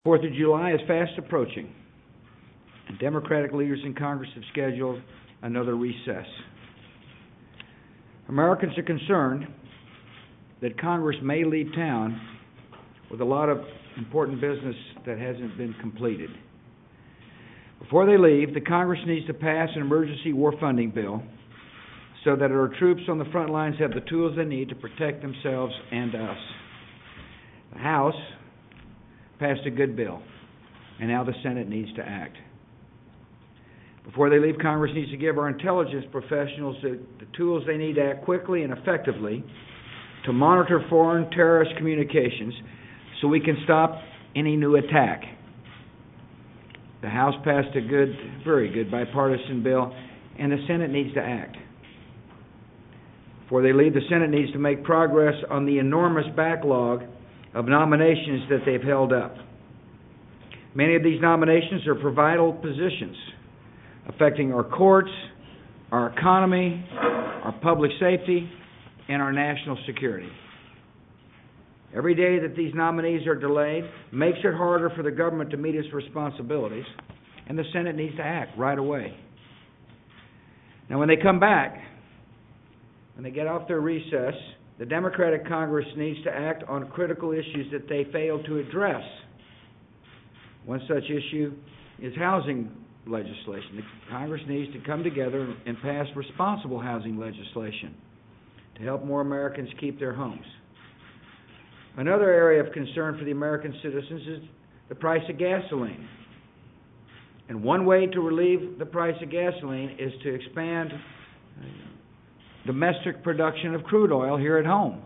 Fourth of July is fast approaching, and Democratic leaders in Congress have scheduled another recess. Americans are concerned that Congress may leave town with a lot of important business that hasn't been completed. Before they leave, the Congress needs to pass an emergency war funding bill so that our troops on the front lines have the tools they need to protect themselves and us. The House passed a good bill, and now the Senate needs to act. Before they leave, Congress needs to give our intelligence professionals the tools they need to act quickly and effectively to monitor foreign terrorist communications so we can stop any new attack. The House passed a good, very good bipartisan bill, and the Senate needs to act. Before they leave, the Senate needs to make progress on the enormous backlog of nominations that they've held up. Many of these nominations are for vital positions affecting our courts, our economy, our public safety, and our national security. Every day that these nominees are delayed makes it harder for the government to meet its responsibilities, and the Senate needs to act right away. Now, when they come back, when they get off their recess, the Democratic Congress needs to act on critical issues that they failed to address. One such issue is housing legislation. The Congress needs to come together and pass responsible housing legislation to help more Americans keep their homes. Another area of concern for the American citizens is the price of gasoline. And one way to relieve the price of gasoline is to expand domestic production of crude oil here at home.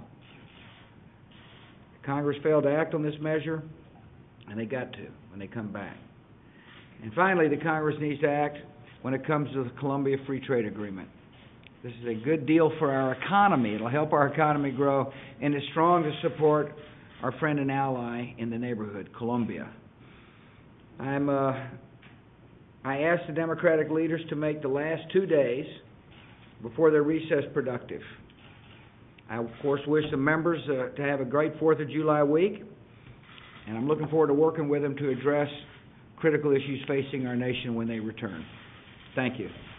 Congress failed to act on this measure, and they got to when they come back. And finally, the Congress needs to act when it comes to the Colombia Free Trade Agreement. This is a good deal for our economy. It'll help our economy grow, and it's strong to support our friend and ally in the neighborhood, Colombia. I asked the Democratic leaders to make the last 2 days before their recess productive. I, of course, wish the members to have a great 4th of July week, and I'm looking forward to working with them to address critical issues facing our nation when they return. Thank you.